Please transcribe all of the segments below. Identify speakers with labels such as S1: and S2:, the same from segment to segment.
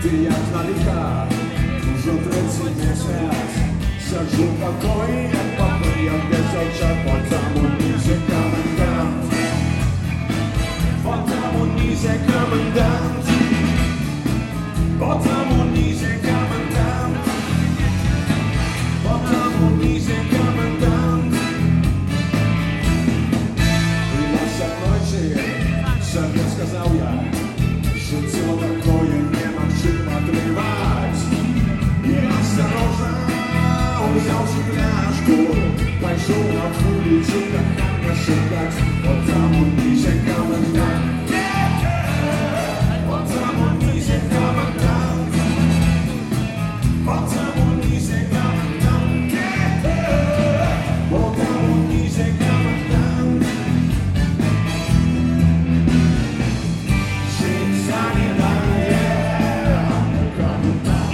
S1: jak na licha, dużo trecy miesiąc. Siedzą w pokoju jak papy, jak wieszałcza, potem uniże komendant. Potem uniże komendant. Potem uniże komendant. Potem uniże komendant. I nasza nocy, szefie skazał ja, że co pokoju nie ma czym odrywać. I ostrożnie wziął się flaszku, patrzył na ulicy, kochania szukać. Potem uniże komendant. Potem uniże komendant. Potem uniże komendant. Potem uniże komendant. Żyć za nie daje komendant.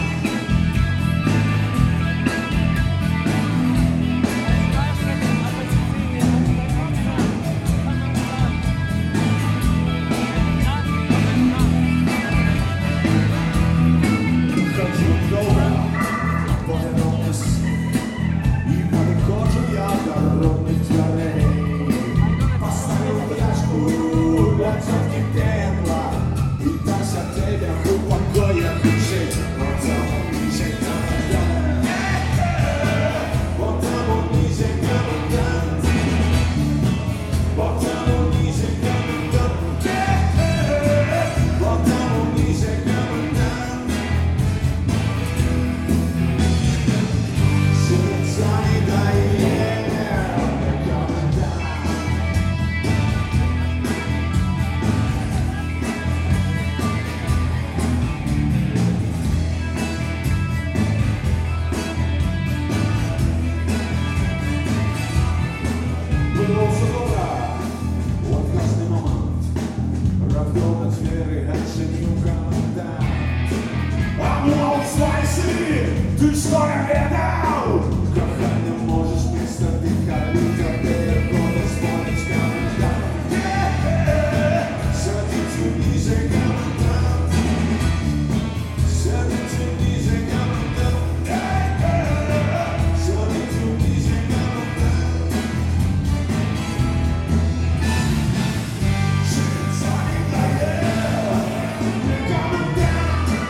S1: Ty swoja wiedał! Kochanie, możesz mieć statyka, ludzia, telefony, dzwonić komendant. Siedzi tu bliżej komendant. Siedzi tu bliżej komendant. Siedzi tu bliżej komendant. Żyć za nie daje komendant.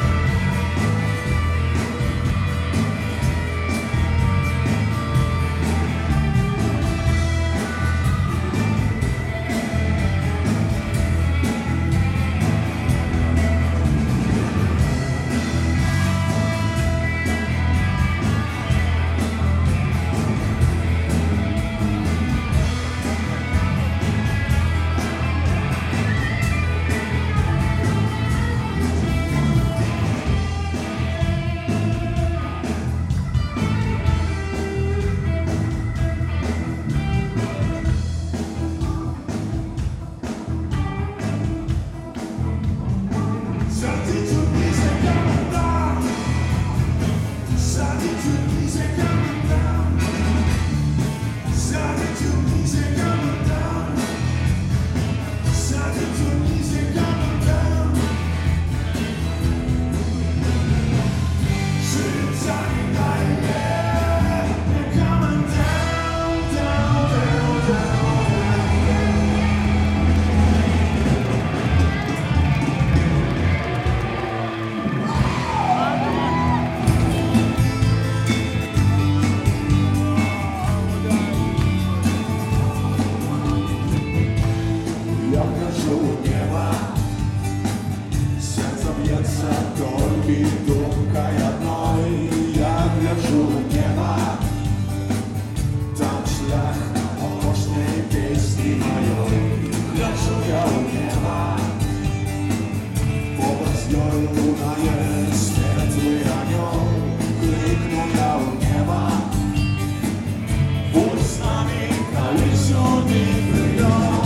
S1: Думка одной, я гляжу в небо. Там шлях мощной песни моей. Гляжу я в небо. Образ ёй лунает светлый анёл. Крикну я в небо. Будь с нами, колесёный придёт.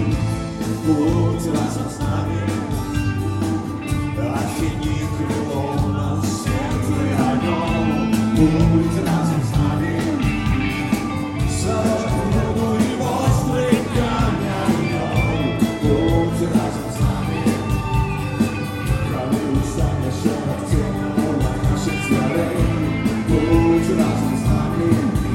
S1: Будь разом с нами, отхини крыло. будь разом с нами. Сорок воду и острый камень, будь разом с нами. Коли устанешь от тени наших зверей, будь разом с нами.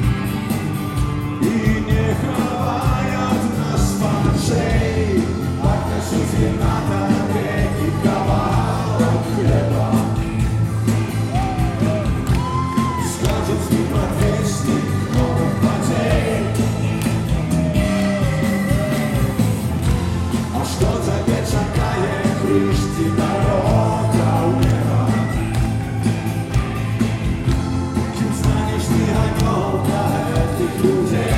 S1: И не ховай от нас моржей, покажи зерната реки ковала хлеба. Скажет с ним отвестник новых потерь. А что за вечеркая крышти дорога у неба? Кем станешь ты огнем для этих людей?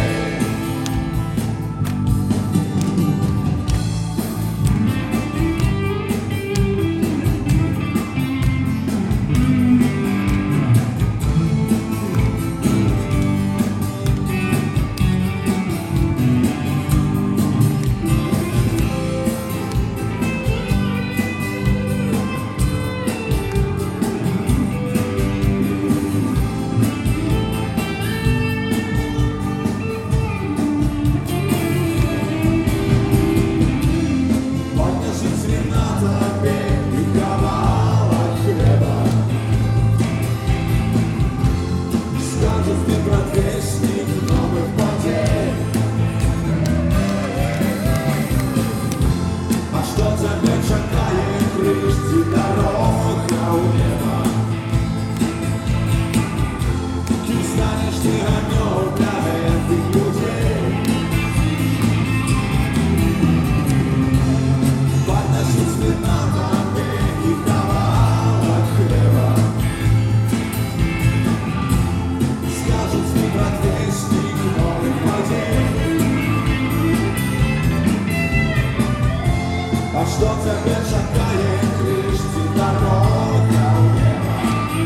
S1: А что теперь шагает крышки дорога у неба?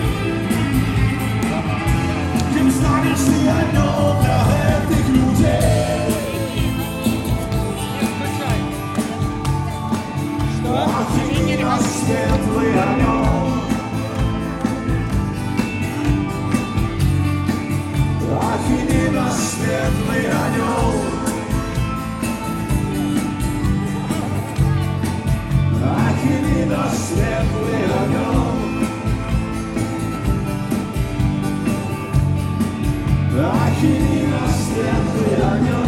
S1: Кем станешь ты огнем для этих людей? Охини нас светлый огнем, охини нас светлый огнем. Охини нас светлый огнем, охини нас светлый огнем.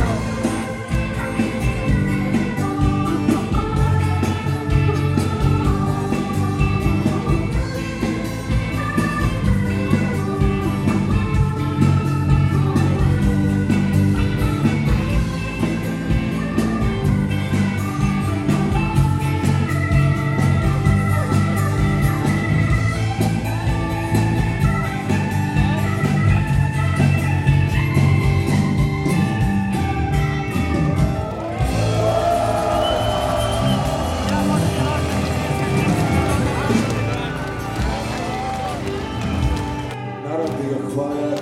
S1: Хвалят,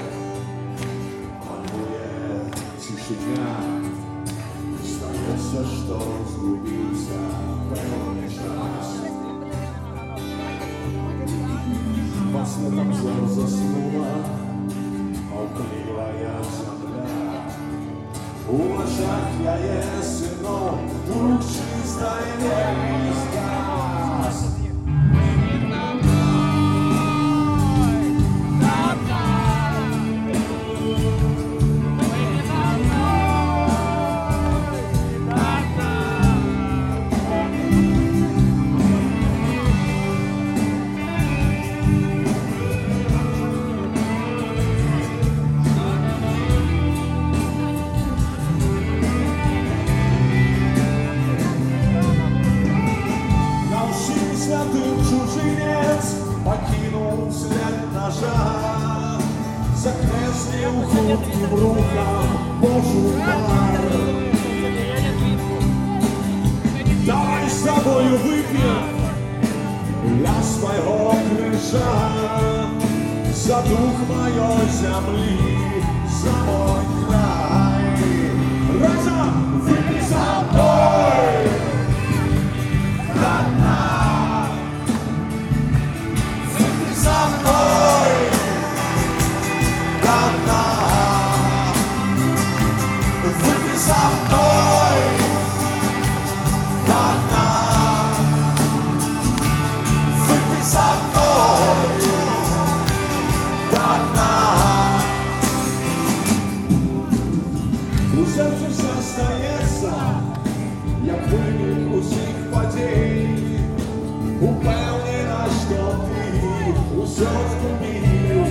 S1: панует тишина. Остается, что сгубился промеж нас. Под светом зор заснула молчаливая земля. У ушах яе сынов вдруг чистая небесность. Чужинец покинул след ножа, закреслил худым рукам Божий дар. Давай с тобою выпьем для своего крыша, за дух моей земли, за мой край. Разом выпей за мной, родная. За мной, środku mil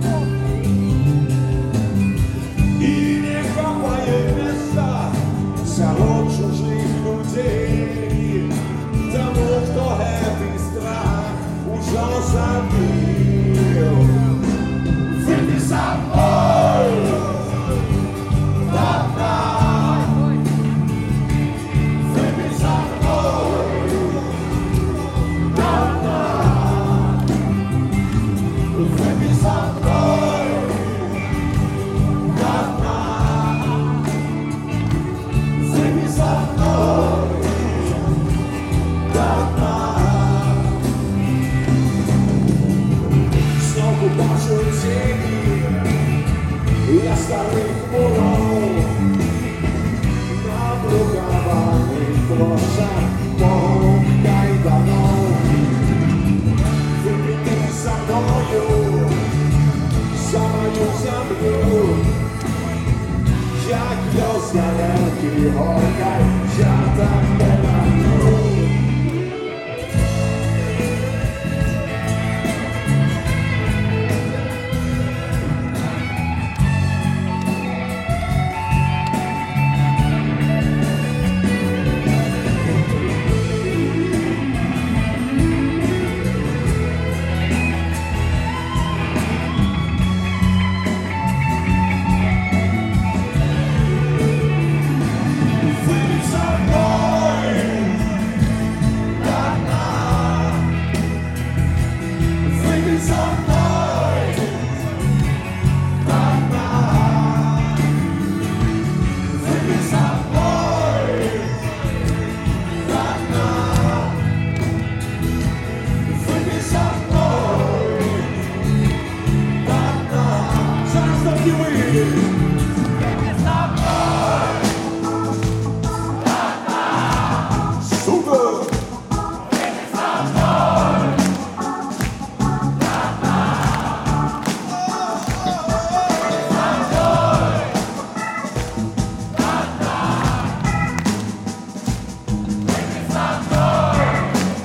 S1: i niech kapłaje miasta cało czужих людей. Тому, хто гетий страх уже забив. Вийди за мною, давай. Вийди за мною, давай. Вийди за мною, давай. Вийди за мною. Знову бачу тіні, я старих муров, наблукованих площах мого кайдану. Випіти за мною, за мою землю, як льозянки горкай, я тебе люблю.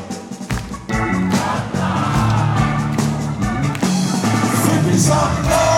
S1: Something